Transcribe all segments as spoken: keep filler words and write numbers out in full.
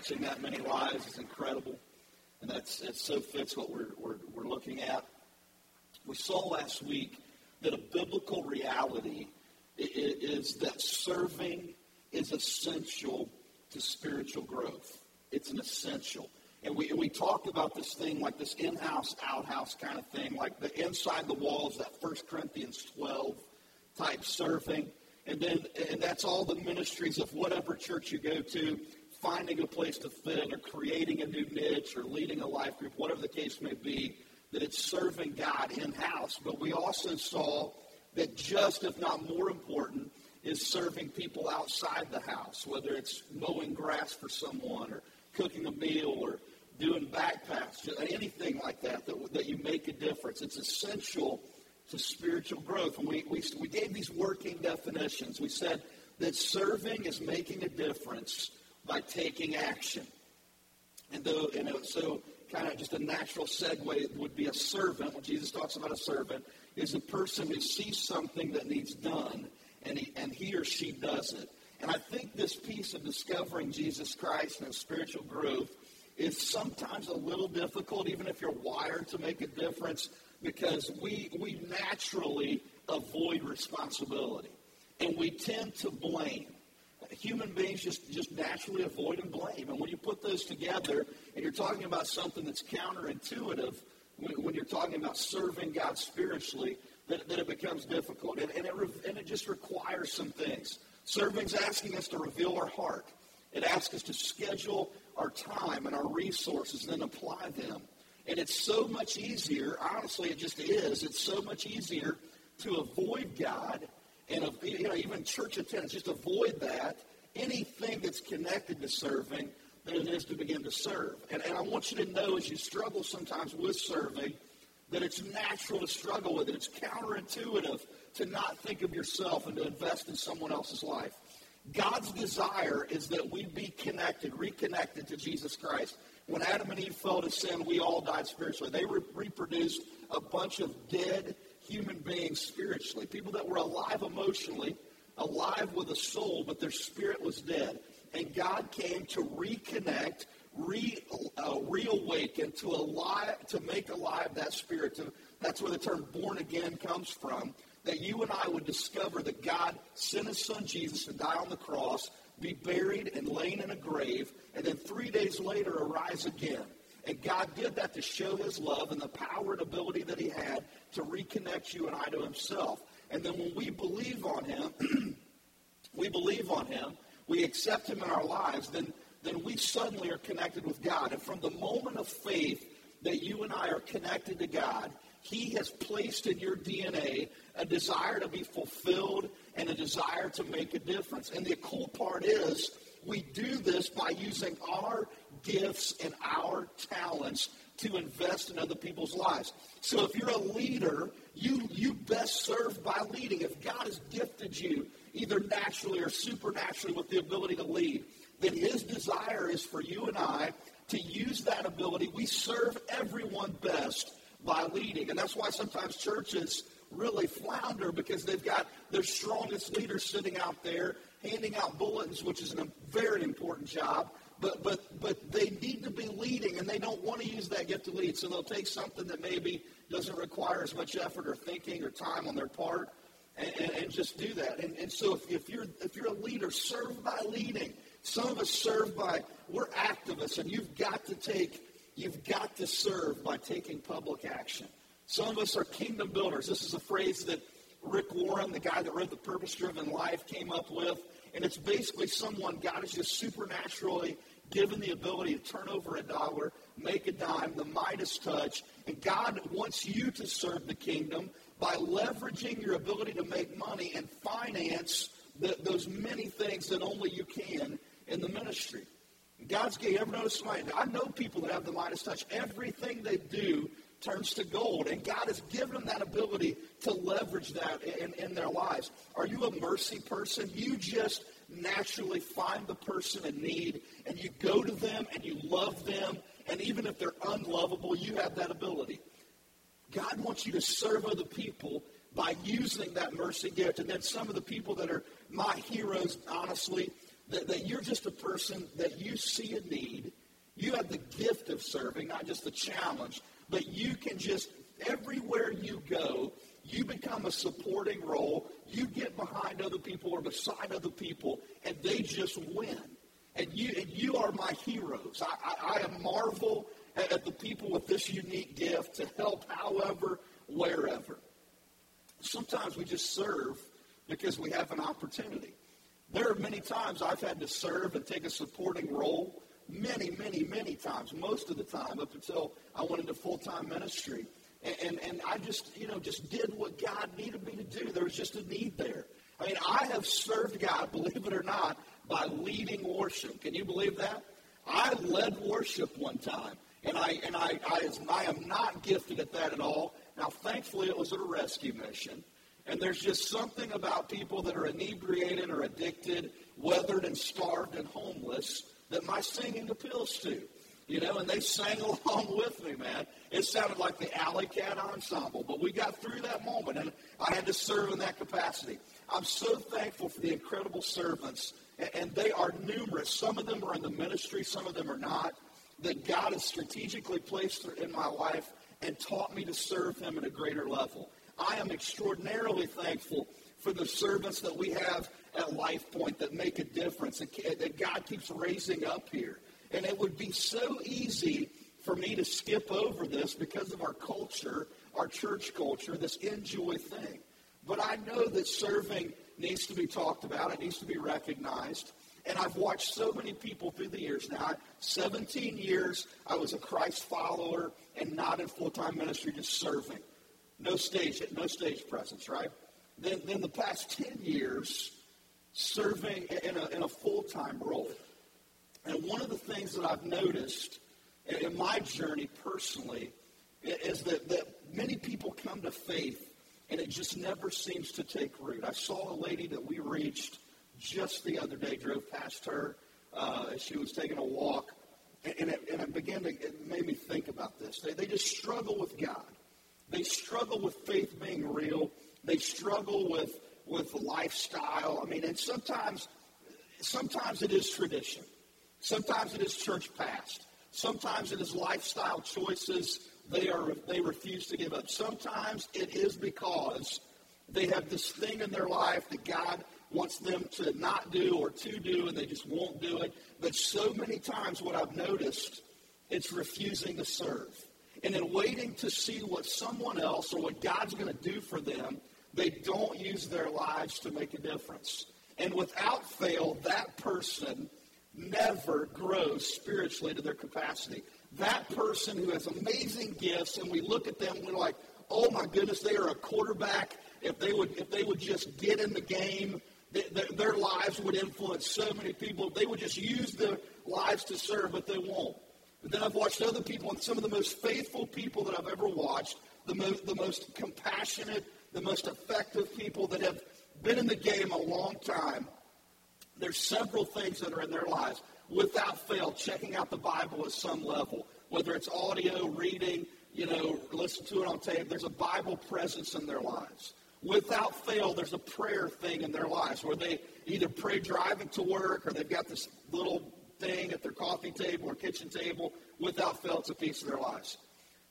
touching that many lives is incredible. And that's it so fits what we're, we're, we're looking at. We saw last week that a biblical reality is that serving is essential to spiritual growth. It's an essential. And we we talked about this thing like this in-house, out-house kind of thing, like the inside the walls, that First Corinthians twelve type serving. And then and that's all the ministries of whatever church you go to, finding a place to fit or creating a new niche or leading a life group, whatever the case may be, that it's serving God in-house. But we also saw that just, if not more important, is serving people outside the house, whether it's mowing grass for someone or cooking a meal or doing backpacks, anything like that, that, that you make a difference. It's essential to spiritual growth. And we, we, we gave these working definitions. We said that serving is making a difference by taking action. And, though, and so kind of just a natural segue would be a servant. When Jesus talks about a servant, is a person who sees something that needs done, and he, and he or she does it. And I think this piece of discovering Jesus Christ and spiritual growth is sometimes a little difficult, even if you're wired to make a difference, because we we naturally avoid responsibility. And we tend to blame. Human beings just, just naturally avoid and blame. And when you put those together, and you're talking about something that's counterintuitive, when, when you're talking about serving God spiritually, that, that it becomes difficult. And, and, it, and it just requires some things. Serving's asking us to reveal our heart. It asks us to schedule our time and our resources and then apply them. And it's so much easier, honestly, it just is, it's so much easier to avoid God and you know, even church attendance, just avoid that, anything that's connected to serving, than it is to begin to serve. And, and I want you to know, as you struggle sometimes with serving, that it's natural to struggle with it. It's counterintuitive to not think of yourself and to invest in someone else's life. God's desire is that we be connected, reconnected to Jesus Christ. When Adam and Eve fell to sin, we all died spiritually. They re- reproduced a bunch of dead human beings spiritually, people that were alive emotionally, alive with a soul, but their spirit was dead. And God came to reconnect, re, uh, reawaken, to alive, to make alive that spirit. To, that's where the term born again comes from, that you and I would discover that God sent his son Jesus to die on the cross, be buried and laid in a grave, and then three days later arise again. And God did that to show his love and the power and ability that he had to reconnect you and I to himself. And then when we believe on him, we believe on him, we accept him in our lives, then, then we suddenly are connected with God. And from the moment of faith that you and I are connected to God, he has placed in your D N A a desire to be fulfilled and a desire to make a difference. And the cool part is we do this by using our gifts and our talents to invest in other people's lives. So if you're a leader, you, you best serve by leading. If God has gifted you either naturally or supernaturally with the ability to lead, then his desire is for you and I to use that ability. We serve everyone best by leading. And that's why sometimes churches really flounder, because they've got their strongest leaders sitting out there handing out bulletins, which is a very important job. But but but they need to be leading, and they don't want to use that gift to lead. So they'll take something that maybe doesn't require as much effort or thinking or time on their part, and, and, and just do that. And, and so if, if you're if you're a leader, serve by leading. Some of us serve by, we're activists, and you've got to take, you've got to serve by taking public action. Some of us are kingdom builders. This is a phrase that Rick Warren, the guy that wrote The Purpose-Driven Life, came up with. And it's basically someone God has just supernaturally given the ability to turn over a dollar, make a dime, the Midas touch. And God wants you to serve the kingdom by leveraging your ability to make money and finance the, those many things that only you can in the ministry. God's gave, you ever notice somebody? I know people that have the Midas touch. Everything they do turns to gold. And God has given them that ability to leverage that in, in their lives. Are you a mercy person? You just naturally find the person in need, and you go to them, and you love them, and even if they're unlovable, you have that ability. God wants you to serve other people by using that mercy gift. And then some of the people that are my heroes, honestly, that, that you're just a person that you see a need. You have the gift of serving, not just the challenge, but you can just, everywhere you go, you become a supporting role. You get behind other people or beside other people, and they just win. And you and you are my heroes. I, I, I marvel at, at the people with this unique gift to help however, wherever. Sometimes we just serve because we have an opportunity. There are many times I've had to serve and take a supporting role, many, many, many times, most of the time, up until I went into full-time ministry. And, and, and I just, you know, just did what God needed me to do. There was just a need there. I mean, I have served God, believe it or not, by leading worship. Can you believe that? I led worship one time, and I and I, I, I am not gifted at that at all. Now, thankfully, it was at a rescue mission. And there's just something about people that are inebriated or addicted, weathered and starved and homeless that my singing appeals to. You know, and they sang along with me, man. It sounded like the Alley Cat Ensemble, but we got through that moment, and I had to serve in that capacity. I'm so thankful for the incredible servants, and they are numerous. Some of them are in the ministry, some of them are not, that God has strategically placed in my life and taught me to serve him at a greater level. I am extraordinarily thankful for the servants that we have at Life Point that make a difference, that God keeps raising up here. And it would be so easy for me to skip over this because of our culture, our church culture, this enjoy thing. But I know that serving needs to be talked about. It needs to be recognized. And I've watched so many people through the years now. seventeen years, I was a Christ follower and not in full-time ministry, just serving. No stage, no stage presence, right? Then, then the past ten years, serving in a, in a full-time role. And one of the things that I've noticed in my journey personally is that, that many people come to faith, and it just never seems to take root. I saw a lady that we reached just the other day, drove past her uh, as she was taking a walk, and it, and it began to, it made me think about this. They, they just struggle with God. They struggle with faith being real. They struggle with, with lifestyle. I mean, and sometimes, sometimes it is tradition. Sometimes it is church past. Sometimes it is lifestyle choices they are they refuse to give up. Sometimes it is because they have this thing in their life that God wants them to not do or to do, and they just won't do it. But so many times what I've noticed, it's refusing to serve. And in waiting to see what someone else or what God's going to do for them, they don't use their lives to make a difference. And without fail, that person never grows spiritually to their capacity. That person who has amazing gifts, and we look at them and we're like, oh my goodness, they are a quarterback. If they would if they would just get in the game, they, their, their lives would influence so many people. They would just use their lives to serve, but they won't. But then I've watched other people, and some of the most faithful people that I've ever watched, the most, the most compassionate, the most effective people that have been in the game a long time. There's several things that are in their lives. Without fail, checking out the Bible at some level, whether it's audio, reading, you know, listen to it on tape. There's a Bible presence in their lives. Without fail, there's a prayer thing in their lives where they either pray driving to work or they've got this little thing at their coffee table or kitchen table. Without fail, it's a piece of their lives.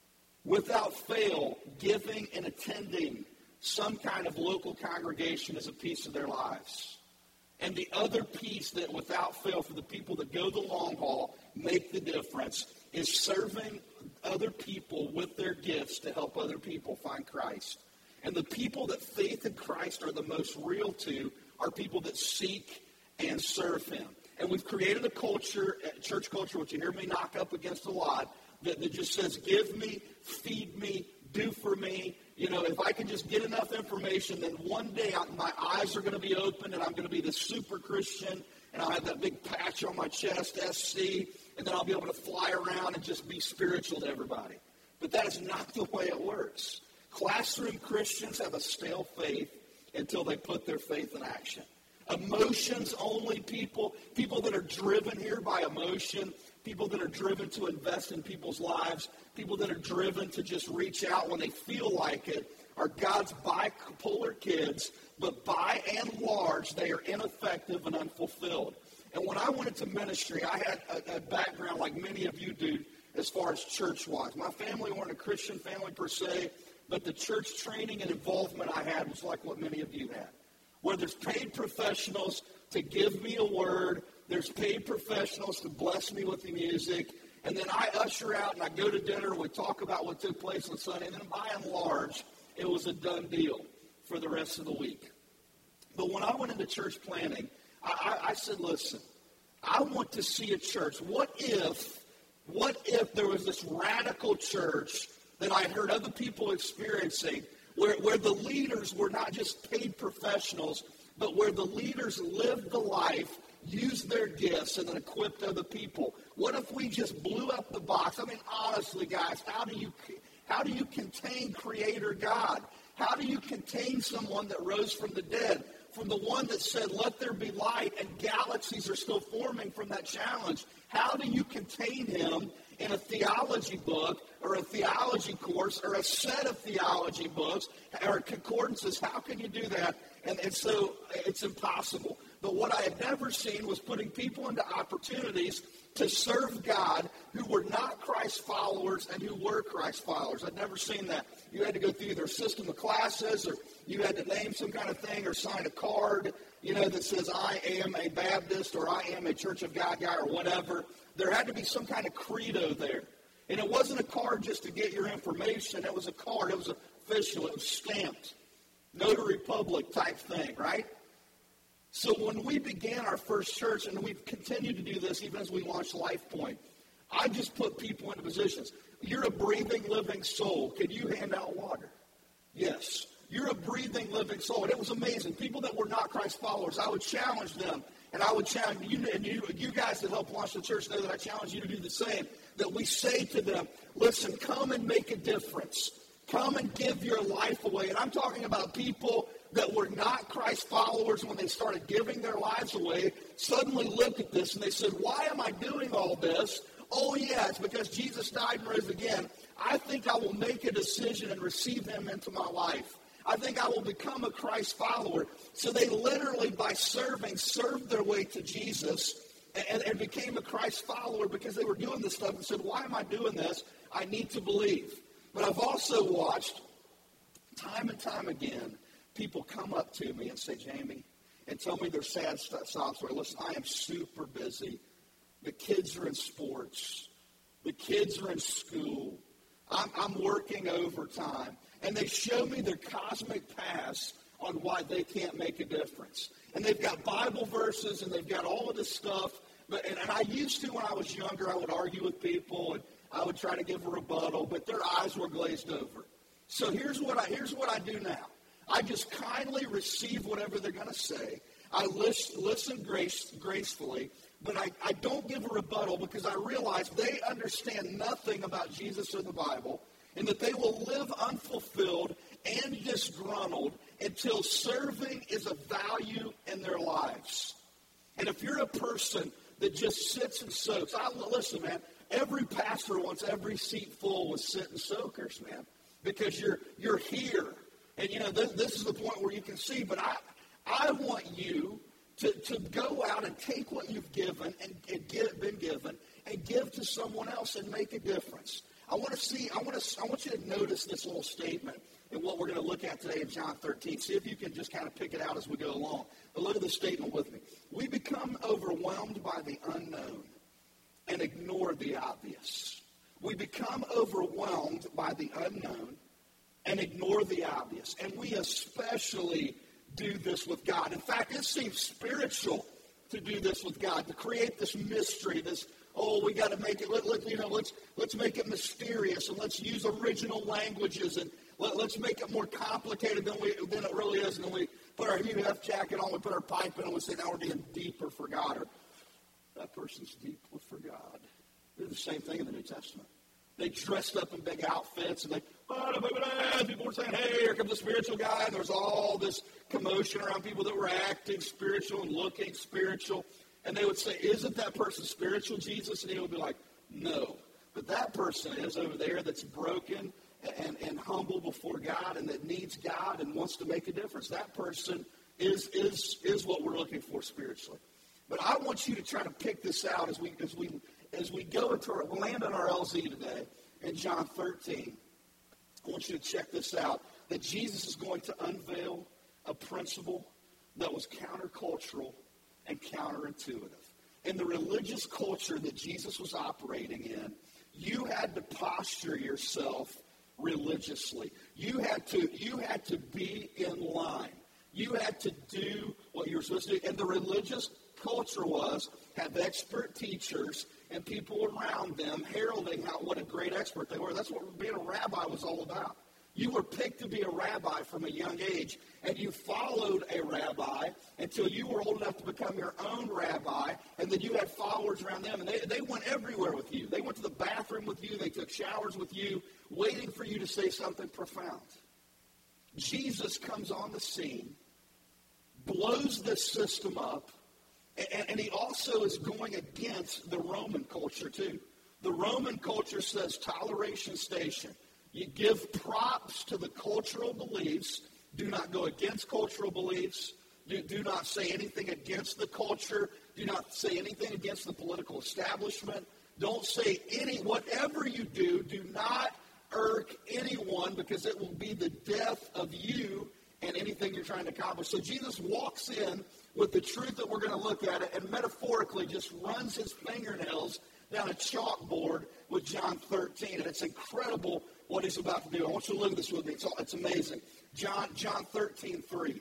Without fail, giving and attending some kind of local congregation is a piece of their lives. And the other piece that without fail for the people that go the long haul, make the difference, is serving other people with their gifts to help other people find Christ. And the people that faith in Christ are the most real to are people that seek and serve him. And we've created a culture, a church culture, which you hear me knock up against a lot, that, that just says, give me, feed me, do for me. You know, if I can just get enough information, then one day I, my eyes are going to be open and I'm going to be the super Christian and I'll have that big patch on my chest, S C, and then I'll be able to fly around and just be spiritual to everybody. But that is not the way it works. Classroom Christians have a stale faith until they put their faith in action. Emotions only people, people that are driven here by emotion, people that are driven to invest in people's lives, people that are driven to just reach out when they feel like it, are God's bipolar kids, but by and large, they are ineffective and unfulfilled. ministry, I had a, a background like many of you do as far as church-wise. My family weren't a Christian family per se, but the church training and involvement I had was like what many of you had, where there's paid professionals to give me a word, there's paid professionals to bless me with the music, and then I usher out and I go to dinner and we talk about what took place on Sunday, and then by and large, it was a done deal for the rest of the week. But when I went into church planning, I, I, I said, listen, I want to see a church. What if, what if there was this radical church that I heard other people experiencing where, where the leaders were not just paid professionals, but where the leaders lived the life, used their gifts, and then equipped other people? What if we just blew up the box? I mean, honestly, guys, how do you how do you contain Creator God? How do you contain someone that rose from the dead? From the one that said, let there be light, and galaxies are still forming from that challenge. How do you contain him in a theology book or a theology course or a set of theology books or concordances? How can you do that? And, and so it's impossible. But what I had never seen was putting people into opportunities to serve God who were not Christ followers and who were Christ followers. I'd never seen that. You had to go through their system of classes, or you had to name some kind of thing or sign a card, you know, that says I am a Baptist or I am a Church of God guy or whatever. There had to be some kind of credo there. And it wasn't a card just to get your information. It was a card. It was official. It was stamped. Notary public type thing, right? So when we began our first church, and we've continued to do this even as we launched LifePoint, I just put people into positions. You're a breathing, living soul. Can you hand out water? Yes. You're a breathing, living soul. And it was amazing. People that were not Christ followers, I would challenge them. And I would challenge you, and you, you guys that helped launch the church know that I challenge you to do the same. That we say to them, listen, come and make a difference. Come and give your life away. And I'm talking about people that were not Christ followers when they started giving their lives away, suddenly looked at this and they said, why am I doing all this? Oh, yeah, it's because Jesus died and rose again. I think I will make a decision and receive him into my life. I think I will become a Christ follower. So they literally, by serving, served their way to Jesus and, and became a Christ follower because they were doing this stuff and said, why am I doing this? I need to believe. But I've also watched time and time again people come up to me and say, Jamie, and tell me their sad sob story. Listen, I am super busy. The kids are in sports. The kids are in school. I'm, I'm working overtime. And they show me their cosmic past on why they can't make a difference. And they've got Bible verses and they've got all of this stuff. But and, and I used to, when I was younger, I would argue with people and I would try to give a rebuttal, but their eyes were glazed over. So here's what I here's what I do now. I just kindly receive whatever they're going to say. I listen, listen grace, gracefully, but I, I don't give a rebuttal because I realize they understand nothing about Jesus or the Bible, and that they will live unfulfilled and disgruntled until serving is a value in their lives. And if you're a person that just sits and soaks, I, listen, man, every pastor wants every seat full with sitting soakers, man, because you're you're here. And, you know, this, this is the point where you can see, but I I want you to, to go out and take what you've given and, and get been given and give to someone else and make a difference. I want to see, I want to, I want you to notice this little statement and what we're going to look at today in John thirteen. See if you can just kind of pick it out as we go along. But look at this statement with me. We become overwhelmed by the unknown and ignore the obvious. We become overwhelmed by the unknown and ignore the obvious. And we especially do this with God. In fact, it seems spiritual to do this with God, to create this mystery, this, oh, we got to make it, let, let, you know, let's let's make it mysterious, and let's use original languages, and let, let's make it more complicated than we than it really is. And then we put our Hugh Hef jacket on, we put our pipe in, and we say, now we're being deeper for God, or that person's deeper for God. They do the same thing in the New Testament. They dressed up in big outfits, and they, people were saying, hey, here comes the spiritual guy. And there was all this commotion around people that were acting spiritual and looking spiritual. And they would say, isn't that person spiritual, Jesus? And he would be like, no. But that person is over there that's broken and, and humble before God and that needs God and wants to make a difference. That person is, is, is what we're looking for spiritually. But I want you to try to pick this out as we as we as we go into our we'll land on our L Z today in John thirteen. I want you to check this out, that Jesus is going to unveil a principle that was countercultural and counterintuitive. In the religious culture that Jesus was operating in, you had to posture yourself religiously. You had to, you had to be in line. You had to do what you were supposed to do. And the religious culture was, have expert teachers and people around them heralding how what a great expert they were. That's what being a rabbi was all about. You were picked to be a rabbi from a young age, and you followed a rabbi until you were old enough to become your own rabbi, and then you had followers around them, and they, they went everywhere with you. They went to the bathroom with you. They took showers with you, waiting for you to say something profound. Jesus comes on the scene, blows this system up, and, and he also is going against the Roman culture, too. The Roman culture says toleration station. You give props to the cultural beliefs. Do not go against cultural beliefs. Do, do not say anything against the culture. Do not say anything against the political establishment. Don't say any, whatever you do, do not irk anyone, because it will be the death of you and anything you're trying to accomplish. So Jesus walks in with the truth that we're going to look at it, and metaphorically just runs his fingernails down a chalkboard with John thirteen. And it's incredible what he's about to do. I want you to look at this with me. It's, all, it's amazing. John, John thirteen three.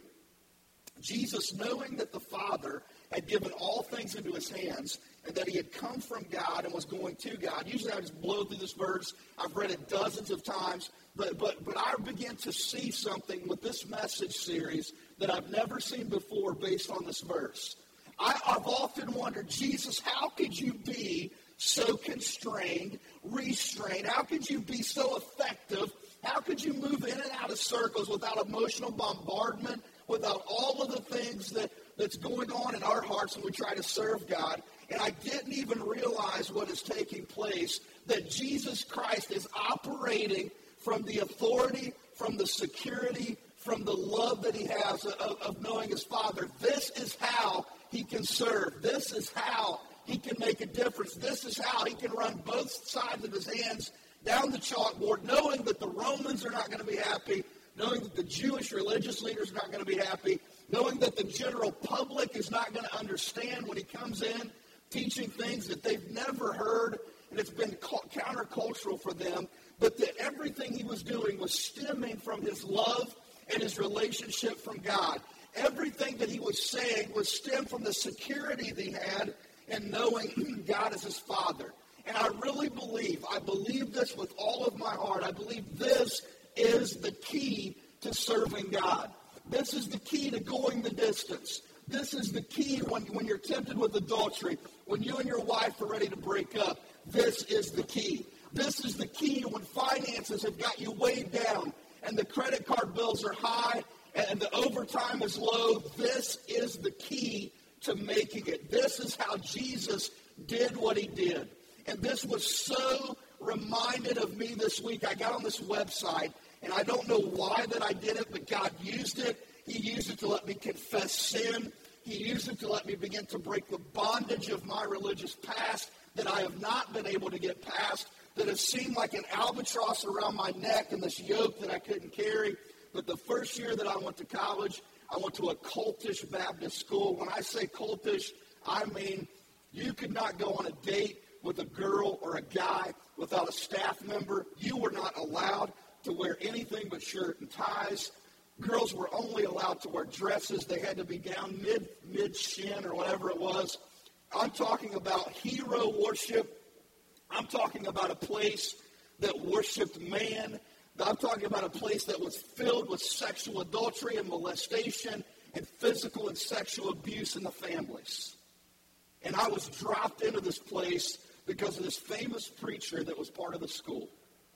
Jesus, knowing that the Father had given all things into his hands, and that he had come from God and was going to God. Usually I just blow through this verse. I've read it dozens of times. But, but, but I begin to see something with this message series that I've never seen before based on this verse. I, I've often wondered, Jesus, how could you be so constrained, restrained? How could you be so effective? How could you move in and out of circles without emotional bombardment, without all of the things that, that's going on in our hearts when we try to serve God? And I didn't even realize what is taking place, that Jesus Christ is operating from the authority, from the security, from the love that he has of, of knowing his Father. This is how he can serve. This is how he can make a difference. This is how he can run both sides of his hands down the chalkboard, knowing that the Romans are not going to be happy, knowing that the Jewish religious leaders are not going to be happy, knowing that the general public is not going to understand when he comes in teaching things that they've never heard, and it's been countercultural for them, but that everything he was doing was stemming from his love and his relationship from God. Everything that he was saying was stemmed from the security that he had and knowing God as his Father. And I really believe, I believe this with all of my heart, I believe this is the key to serving God. This is the key to going the distance. This is the key when, when you're tempted with adultery, when you and your wife are ready to break up. This is the key. This is the key when finances have got you weighed down and the credit card bills are high and the overtime is low. This is the key to making it. This is how Jesus did what he did. And this was so reminded of me this week. I got on this website, and I don't know why that I did it, but God used it. He used it to let me confess sin. He used it to let me begin to break the bondage of my religious past that I have not been able to get past, that has seemed like an albatross around my neck and this yoke that I couldn't carry. But the first year that I went to college, I went to a cultish Baptist school. When I say cultish, I mean you could not go on a date with a girl or a guy without a staff member. You were not allowed to wear anything but shirt and ties. Girls were only allowed to wear dresses. They had to be down mid, mid-shin or whatever it was. I'm talking about hero worship. I'm talking about a place that worshiped man. I'm talking about a place that was filled with sexual adultery and molestation and physical and sexual abuse in the families. And I was dropped into this place because of this famous preacher that was part of the school.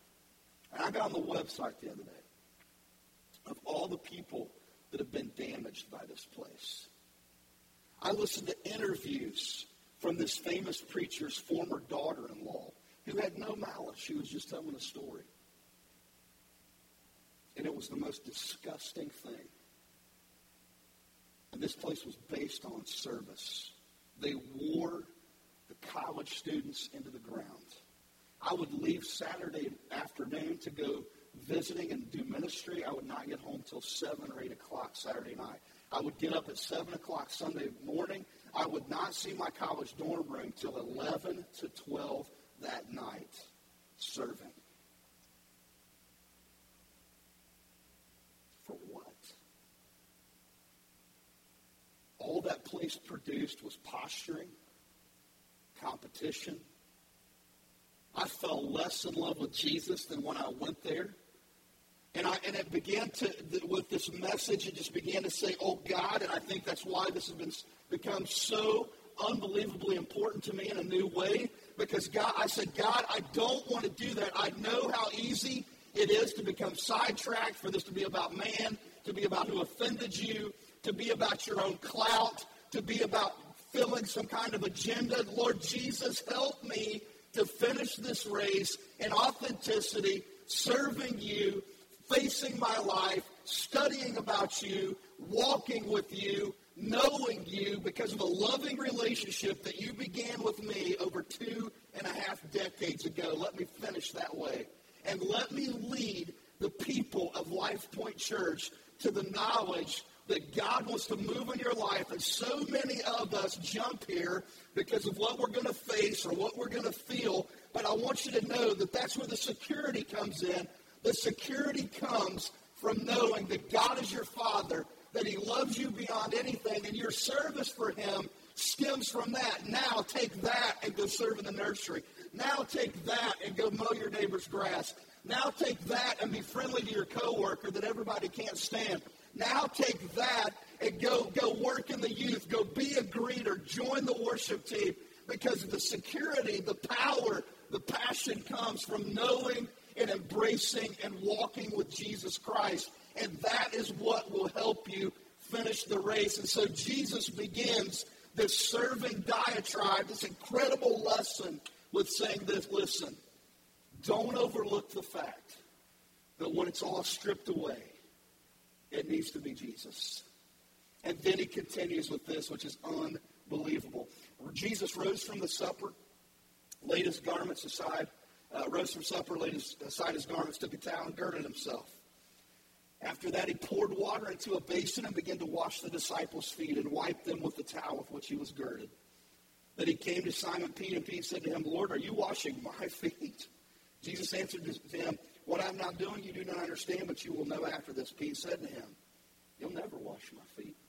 And I got on the website the other day of all the people that have been damaged by this place. I listened to interviews from this famous preacher's former daughter-in-law who had no malice. She was just telling a story. And it was the most disgusting thing. And this place was based on service. they wore the college students into the ground. I would leave Saturday afternoon to go visiting and do ministry. I would not get home till seven or eight o'clock Saturday night. I would get up at seven o'clock Sunday morning. I would not see my college dorm room till eleven to twelve that night, serving. For what? All that place produced was posturing, competition. I fell less in love with Jesus than when I went there. And I and it began to, with this message, it just began to say, oh God, and I think that's why this has been become so unbelievably important to me in a new way. Because God, I said, God, I don't want to do that. I know how easy it is to become sidetracked, for this to be about man, to be about who offended you, to be about your own clout, to be about filling some kind of agenda. Lord Jesus, help me to finish this race in authenticity, serving you, facing my life, studying about you, walking with you, knowing you because of a loving relationship that you began with me over two and a half decades ago. Let me finish that way. And let me lead the people of Life Point Church to the knowledge that God wants to move in your life. And so many of us jump here because of what we're going to face or what we're going to feel. But I want you to know that that's where the security comes in. The security comes from knowing that God is your Father, that He loves you beyond anything, and your service for Him stems from that. Now take that and go serve in the nursery. Now take that and go mow your neighbor's grass. Now take that and be friendly to your coworker that everybody can't stand. Now take that and go, go work in the youth. Go be a greeter. Join the worship team, because the security, the power, the passion comes from knowing and embracing and walking with Jesus Christ. And that is what will help you finish the race. And so Jesus begins this serving diatribe, this incredible lesson, with saying this: listen, don't overlook the fact that when it's all stripped away, it needs to be Jesus. And then he continues with this, which is unbelievable. Jesus rose from the supper, laid his garments aside, uh, rose from supper, laid his, aside his garments, took a towel and girded himself. After that, he poured water into a basin and began to wash the disciples' feet and wipe them with the towel with which he was girded. Then he came to Simon Peter, and Peter said to him, Lord, are you washing my feet? Jesus answered to him, what I'm not doing you do not understand, but you will know after this. Peter said to him, you'll never wash my feet.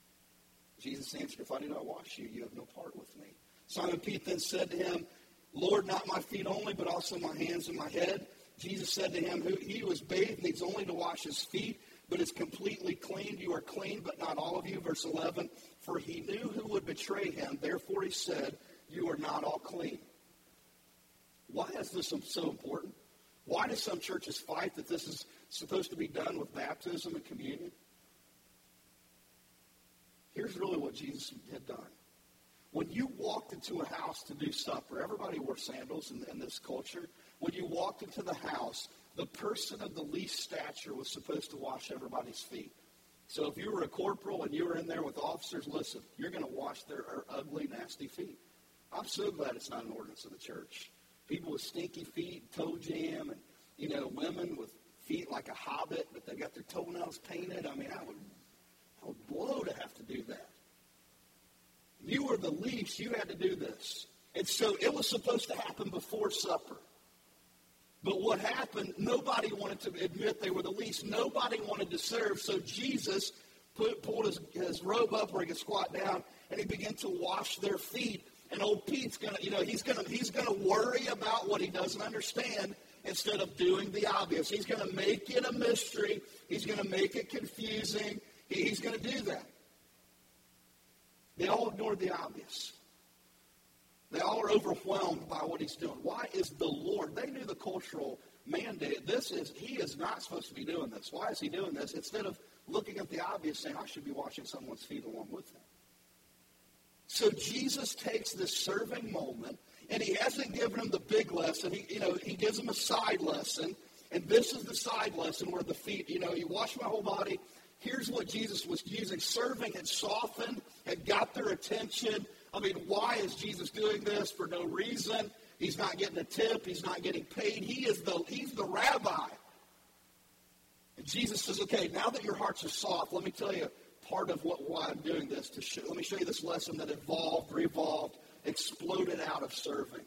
Jesus answered, if I do not wash you, you have no part with me. Simon Peter then said to him, Lord, not my feet only, but also my hands and my head. Jesus said to him, he who is bathed needs only to wash his feet, but is completely clean. You are clean, but not all of you. Verse eleven, for he knew who would betray him. Therefore he said, you are not all clean. Why is this so important? Why do some churches fight that this is supposed to be done with baptism and communion? Here's really what Jesus had done. When you walked into a house to do supper, everybody wore sandals in, in this culture. When you walked into the house, the person of the least stature was supposed to wash everybody's feet. So if you were a corporal and you were in there with officers, listen, you're going to wash their ugly, nasty feet. I'm so glad it's not an ordinance of the church. People with stinky feet, toe jam, and, you know, women with feet like a hobbit, but they got their toenails painted. I mean, I would, I would blow to have to do that. You were the least. You had to do this. And so it was supposed to happen before supper. But what happened, nobody wanted to admit they were the least. Nobody wanted to serve. So Jesus put, pulled his, his robe up where he could squat down, and he began to wash their feet. And old Pete's gonna, you know, he's gonna he's gonna worry about what he doesn't understand instead of doing the obvious. He's gonna make it a mystery. He's gonna make it confusing. He, he's gonna do that. They all ignored the obvious. They all are overwhelmed by what he's doing. Why is the Lord? They knew the cultural mandate. This is, he is not supposed to be doing this. Why is he doing this? Instead of looking at the obvious, saying, I should be washing someone's feet along with him. So Jesus takes this serving moment, and he hasn't given him the big lesson. He, you know, he gives him a side lesson, and this is the side lesson where the feet, you know, you wash my whole body. Here's what Jesus was using. Serving had softened, had got their attention. I mean, why is Jesus doing this? For no reason. He's not getting a tip. He's not getting paid. He is the, he's the rabbi. And Jesus says, okay, now that your hearts are soft, let me tell you part of what why I'm doing this. To show, let me show you this lesson that evolved, revolved, exploded out of serving.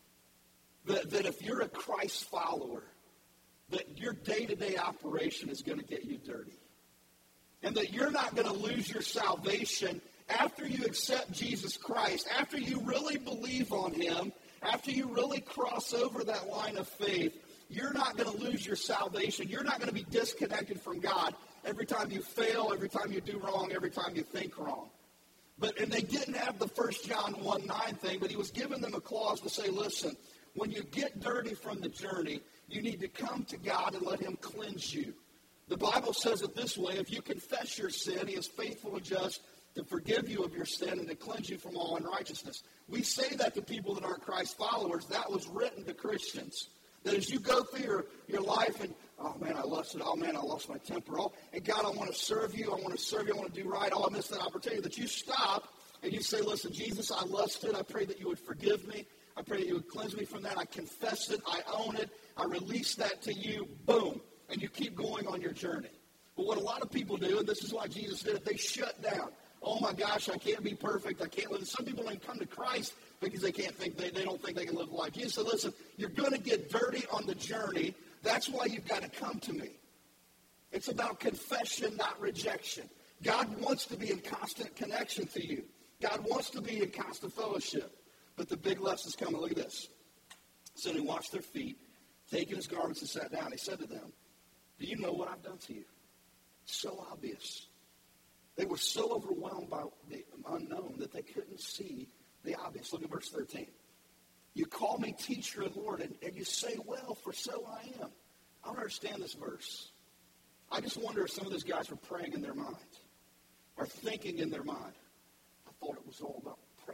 That, that if you're a Christ follower, that your day-to-day operation is going to get you dirty. And that you're not going to lose your salvation after you accept Jesus Christ, after you really believe on him, after you really cross over that line of faith. You're not going to lose your salvation. You're not going to be disconnected from God every time you fail, every time you do wrong, every time you think wrong. But and they didn't have the First John one nine thing, but he was giving them a clause to say, listen, when you get dirty from the journey, you need to come to God and let him cleanse you. The Bible says it this way: if you confess your sin, he is faithful and just to forgive you of your sin and to cleanse you from all unrighteousness. We say that to people that aren't Christ followers. That was written to Christians. That as you go through your, your life and, oh man, I lost it. Oh man, I lost my temper. Oh, and God, I want to serve you. I want to serve you. I want to do right. Oh, I missed that opportunity. That you stop and you say, listen, Jesus, I lusted. I pray that you would forgive me. I pray that you would cleanse me from that. I confess it. I own it. I release that to you. Boom. And you keep going on your journey. But what a lot of people do, and this is why Jesus did it, they shut down. Oh my gosh, I can't be perfect. I can't live. Some people don't even come to Christ because they can't think, they, they don't think they can live life. Jesus said, listen, you're going to get dirty on the journey. That's why you've got to come to me. It's about confession, not rejection. God wants to be in constant connection to you. God wants to be in constant fellowship. But the big lesson's coming. Look at this. So he washed their feet, taking his garments and sat down. He said to them, do you know what I've done to you? It's so obvious. They were so overwhelmed by the unknown that they couldn't see the obvious. Look at verse thirteen. You call me teacher and Lord, and, and you say, well, for so I am. I don't understand this verse. I just wonder if some of those guys were praying in their mind or thinking in their mind. I thought it was all about prayer.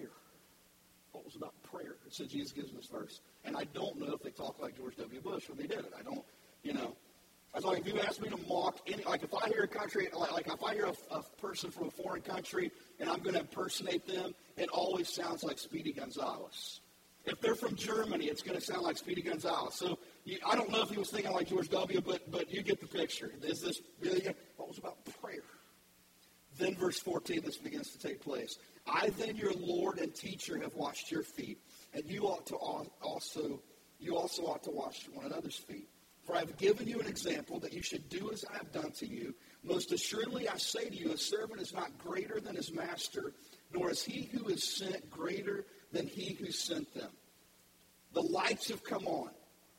I thought it was about prayer. It said Jesus gives this verse. And I don't know if they talk like George W. Bush when they did it. I don't, you know. I was like, if you ask me to mock any, like if I hear a country, like, like if I hear a, a person from a foreign country and I'm going to impersonate them, it always sounds like Speedy Gonzales. If they're from Germany, it's going to sound like Speedy Gonzales. So you, I don't know if he was thinking like George W., but but you get the picture. Is this really, what was about prayer? Then verse fourteen, this begins to take place. I then, your Lord and teacher, have washed your feet, and you ought to also you also ought to wash one another's feet. For I have given you an example that you should do as I have done to you. Most assuredly, I say to you, a servant is not greater than his master, nor is he who is sent greater than he who sent them. The lights have come on.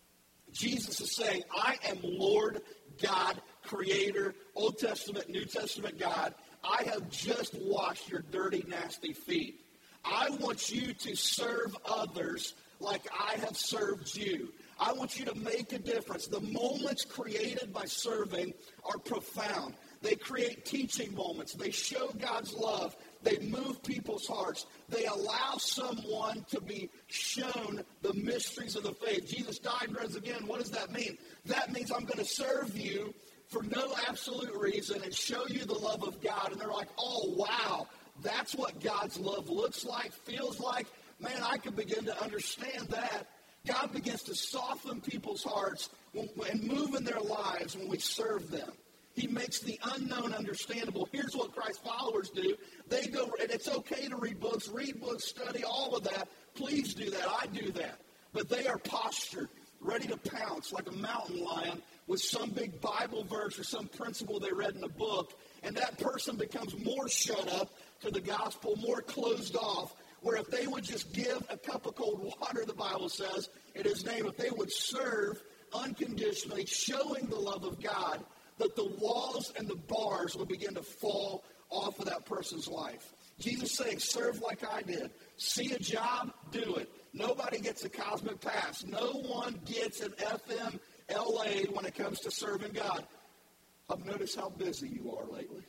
Jesus is saying, I am Lord God, Creator, Old Testament, New Testament God. I have just washed your dirty, nasty feet. I want you to serve others like I have served you. I want you to make a difference. The moments created by serving are profound. They create teaching moments. They show God's love. They move people's hearts. They allow someone to be shown the mysteries of the faith. Jesus died and rose again. What does that mean? That means I'm going to serve you for no absolute reason and show you the love of God. And they're like, oh, wow, that's what God's love looks like, feels like. Man, I can begin to understand that. God begins to soften people's hearts and move in their lives when we serve them. He makes the unknown understandable. Here's what Christ followers do. They go, and it's okay to read books, read books, study, all of that. Please do that. I do that. But they are postured, ready to pounce like a mountain lion with some big Bible verse or some principle they read in a book. And that person becomes more shut up to the gospel, more closed off. Where if they would just give a cup of cold water, the Bible says, in his name, if they would serve unconditionally, showing the love of God, that the walls and the bars would begin to fall off of that person's life. Jesus saying, serve like I did. See a job, do it. Nobody gets a cosmic pass. No one gets an F M L A when it comes to serving God. I've noticed how busy you are lately.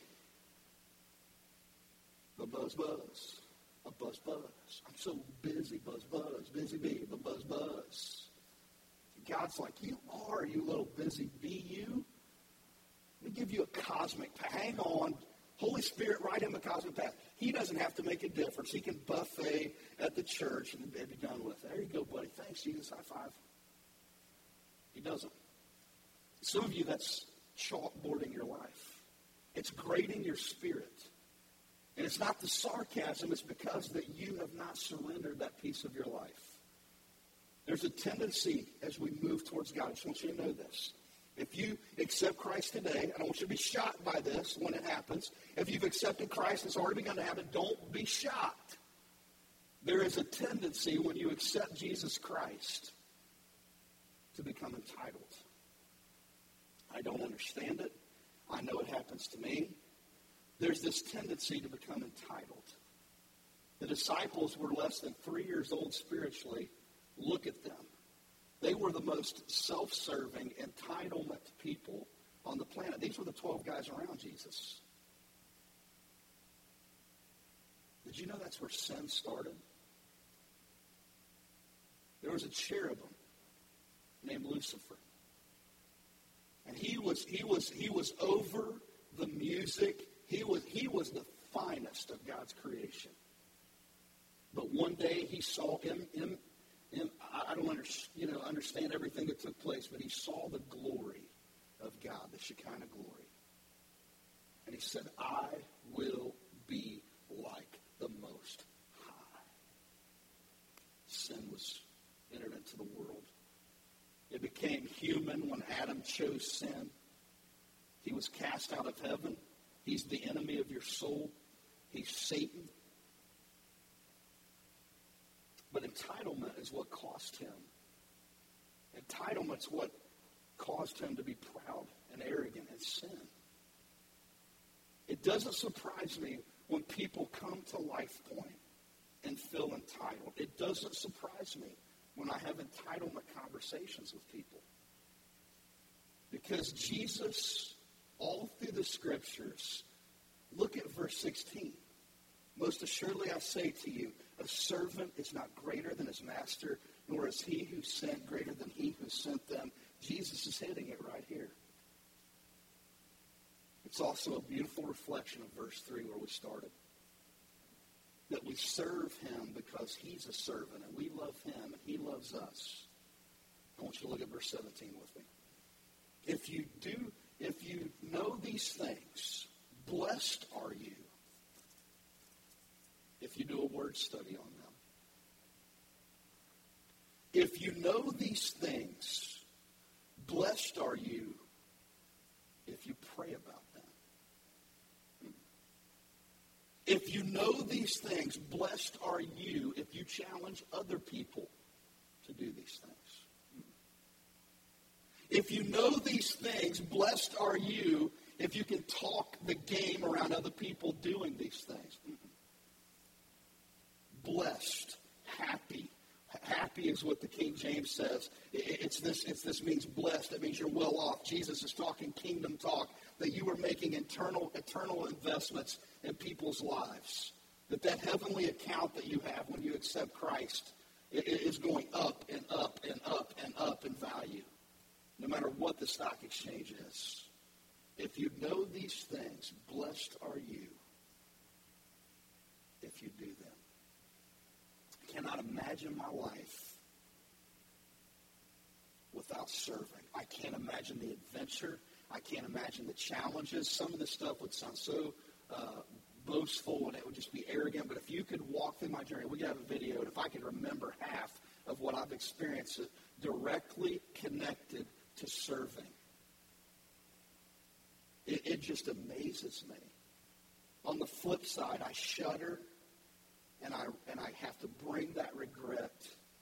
The buzz buzz. A buzz buzz. I'm so busy, buzz buzz. Busy bee, the buzz buzz. God's like, you are, you little busy bee, you. Let me give you a cosmic, hang on Holy Spirit, write him a cosmic path. He doesn't have to make a difference. He can buffet at the church and be done with. There you go, buddy. Thanks, Jesus. High five. He doesn't. Some of you, that's chalkboarding your life. It's grading your spirit. And it's not the sarcasm. It's because that you have not surrendered that piece of your life. There's a tendency as we move towards God. I just want you to know this. If you accept Christ today, I don't want you to be shocked by this when it happens. If you've accepted Christ, it's already begun to happen. Don't be shocked. There is a tendency when you accept Jesus Christ to become entitled. I don't understand it. I know it happens to me. There's this tendency to become entitled. The disciples were less than three years old spiritually. Look at them. They were the most self-serving, entitlement people on the planet. These were the twelve guys around Jesus. Did you know that's where sin started? There was a cherubim named Lucifer. And he was he was he was over the music. He was he was the finest of God's creation. But one day he saw him him him I don't under, you know understand everything that took place, but he saw the glory of God, the Shekinah glory. And he said, I will be like the Most High. Sin was entered into the world. It became human when Adam chose sin. He was cast out of heaven. He's the enemy of your soul. He's Satan. But entitlement is what cost him. Entitlement's what caused him to be proud and arrogant and sin. It doesn't surprise me when people come to Life Point and feel entitled. It doesn't surprise me when I have entitlement conversations with people. Because Jesus, all through the scriptures, look at verse sixteen. Most assuredly I say to you, a servant is not greater than his master, nor is he who sent greater than he who sent them. Jesus is hitting it right here. It's also a beautiful reflection of verse three where we started. That we serve him because he's a servant, and we love him, and he loves us. I want you to look at verse seventeen with me. If you do, if you know these things, blessed are you if you do a word study on them. If you know these things, blessed are you if you pray about them. If you know these things, blessed are you if you challenge other people to do these things. If you know these things, blessed are you if you can talk the game around other people doing these things. Blessed, happy. Happy is what the King James says. It's this, it's this means blessed. It means you're well off. Jesus is talking kingdom talk, that you are making internal, eternal investments in people's lives. That that heavenly account that you have when you accept Christ is going up and up and up and up in value, no matter what the stock exchange is. If you know these things, blessed are you if you do them. I cannot imagine my life without serving. I can't imagine the adventure. I can't imagine the challenges. Some of this stuff would sound so uh, boastful and it would just be arrogant. But if you could walk through my journey, we could have a video, and if I could remember half of what I've experienced directly connected to serving, it, it just amazes me. On the flip side, I shudder. And I and I have to bring that regret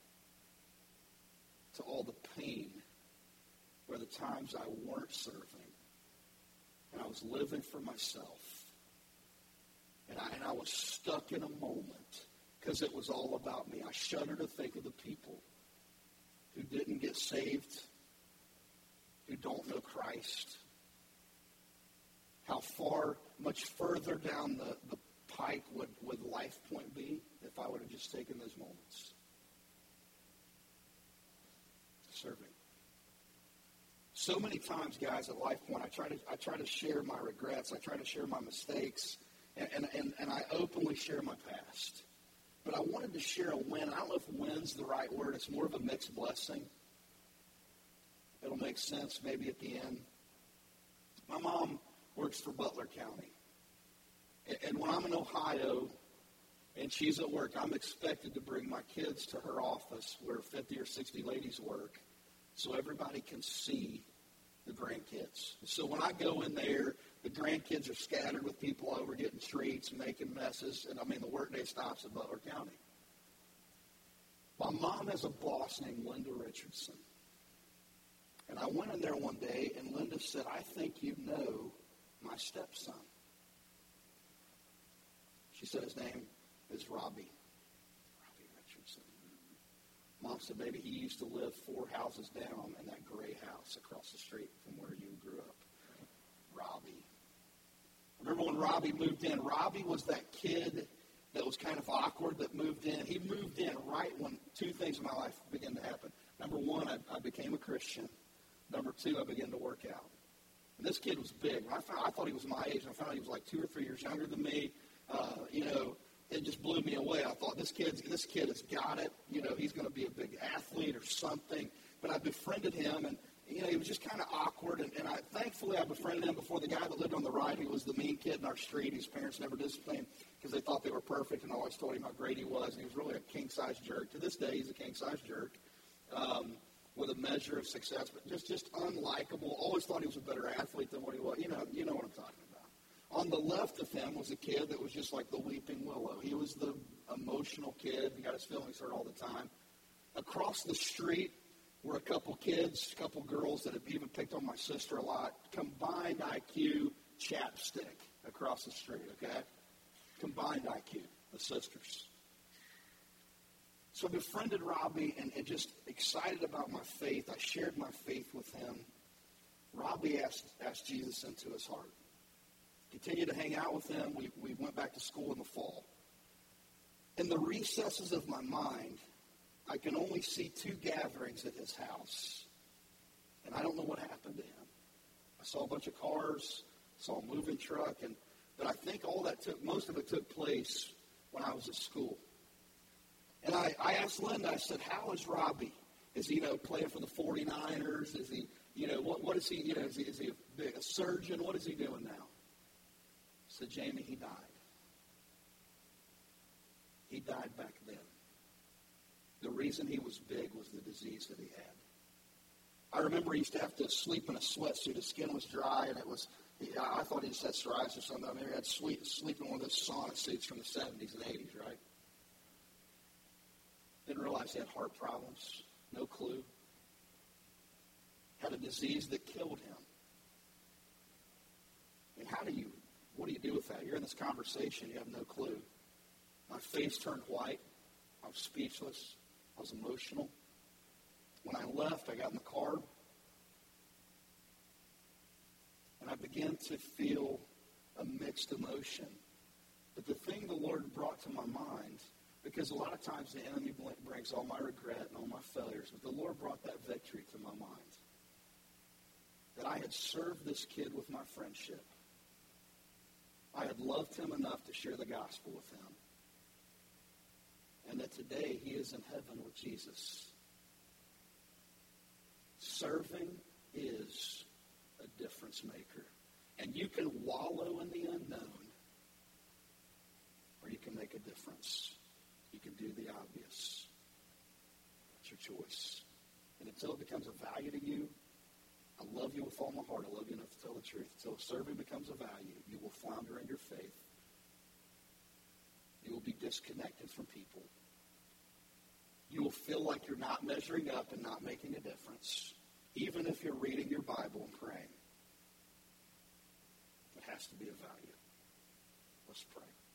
to all the pain where the times I weren't serving and I was living for myself. And I, and I was stuck in a moment because it was all about me. I shudder to think of the people who didn't get saved, who don't know Christ, how far, much further down the, the pike would, would Life Point be if I would have just taken those moments. Serving. So many times, guys, at Life Point, I try to I try to share my regrets. I try to share my mistakes, and, and, and, and I openly share my past. But I wanted to share a win. I don't know if win's the right word. It's more of a mixed blessing. It'll make sense maybe at the end. My mom works for Butler County. And, and when I'm in Ohio and she's at work, I'm expected to bring my kids to her office where fifty or sixty ladies work so everybody can see the grandkids. So when I go in there, the grandkids are scattered with people over getting treats and making messes. And, I mean, the workday stops in Butler County. My mom has a boss named Linda Richardson. And I went in there one day, and Linda said, I think you know my stepson. She said his name is Robbie. Robbie Richardson. Mom said, baby, he used to live four houses down in that gray house across the street from where you grew up. Robbie. Remember when Robbie moved in? Robbie was that kid that was kind of awkward that moved in. He moved in right when two things in my life began to happen. Number one, I, I became a Christian. Number two, I began to work out. And this kid was big. I, found, I thought he was my age. I found out he was like two or three years younger than me. Uh, you know, it just blew me away. I thought, this kid's this kid has got it. You know, he's going to be a big athlete or something. But I befriended him, and, you know, he was just kind of awkward. And, and I thankfully, I befriended him before the guy that lived on the right, who was the mean kid in our street. His parents never disciplined him because they thought they were perfect and always told him how great he was. And he was really a king-size jerk. To this day, he's a king-size jerk. Um, with a measure of success, but just, just unlikable. Always thought he was a better athlete than what he was. You know, you know what I'm talking about. On the left of him was a kid that was just like the weeping willow. He was the emotional kid. He got his feelings hurt all the time. Across the street were a couple kids, a couple girls that have even picked on my sister a lot. Combined I Q chapstick across the street, okay? Combined I Q, the sisters. So I befriended Robbie and, and just excited about my faith. I shared my faith with him. Robbie asked, asked Jesus into his heart. Continued to hang out with him. We, we went back to school in the fall. In the recesses of my mind, I can only see two gatherings at his house. And I don't know what happened to him. I saw a bunch of cars, saw a moving truck, and but I think all that took, most of it took place when I was at school. And I, I asked Linda, I said, how is Robbie? Is he, you know, playing for the forty-niners? Is he, you know, what, what is he, you know, is he, is he a, a surgeon? What is he doing now? I said, Jamie, he died. He died back then. The reason he was big was the disease that he had. I remember he used to have to sleep in a sweatsuit. His skin was dry, and it was, I thought he just had psoriasis or something. I mean, he had sleep, sleep in one of those sauna suits from the seventies and eighties, right? Didn't realize he had heart problems. No clue. Had a disease that killed him. I mean, how do you, what do you do with that? You're in this conversation, you have no clue. My face turned white. I was speechless. I was emotional. When I left, I got in the car, and I began to feel a mixed emotion. But the thing the Lord brought to my mind, because a lot of times the enemy brings all my regret and all my failures, but the Lord brought that victory to my mind. That I had served this kid with my friendship. I had loved him enough to share the gospel with him. And that today he is in heaven with Jesus. Serving is a difference maker. And you can wallow in the unknown, or you can make a difference. You can do the obvious. It's your choice. And until it becomes a value to you, I love you with all my heart. I love you enough to tell the truth. Until serving becomes a value, you will flounder in your faith. You will be disconnected from people. You will feel like you're not measuring up and not making a difference, even if you're reading your Bible and praying. It has to be a value. Let's pray.